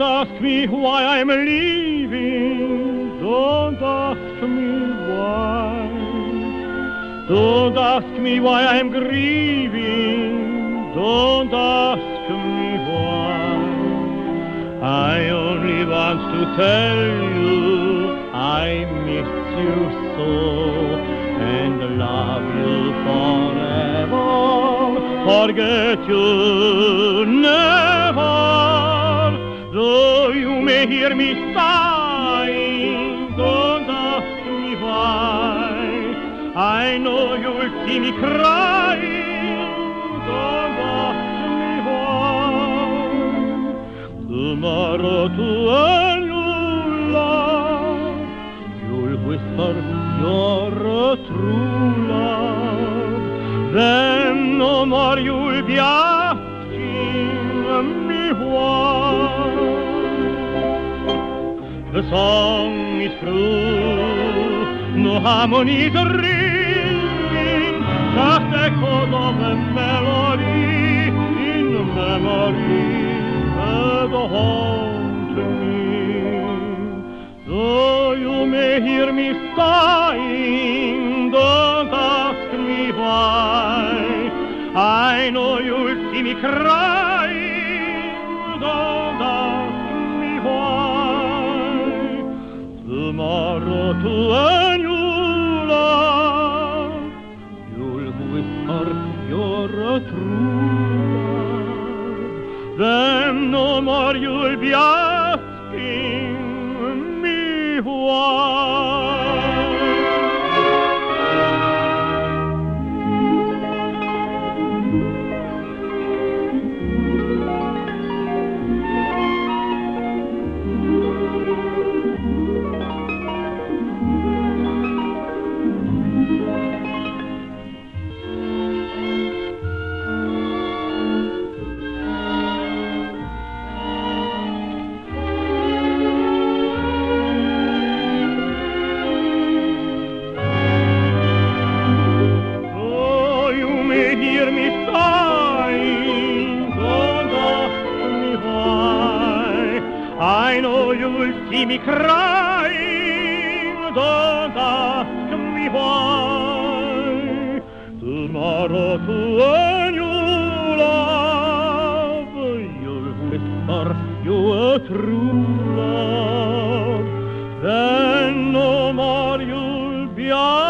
ask me why I'm leaving. Don't ask me why. Don't ask me why I'm grieving. Don't ask me why. I only want to tell you I miss you so and love you forever. Forget you never. Though you may hear me sighing, don't ask me why. I know you'll see me crying. Don't ask me why. Tomorrow to a new love, you'll whisper you're a true love. Then no more you'll be asking me why. The song is through, no harmonies are ringing, just echoes of a melody in memory that haunt me. Though you may hear me sighing, don't ask me why. I know you'll see me crying, don't ask me why. Tomorrow to a new love, you'll whisper you're a true love. Then no more you'll be asking me why. Hear me sighing, don't ask me why. I know you'll see me crying, don't ask me why. Tomorrow to a new love, you'll whisper you're a true love. Then no more you'll be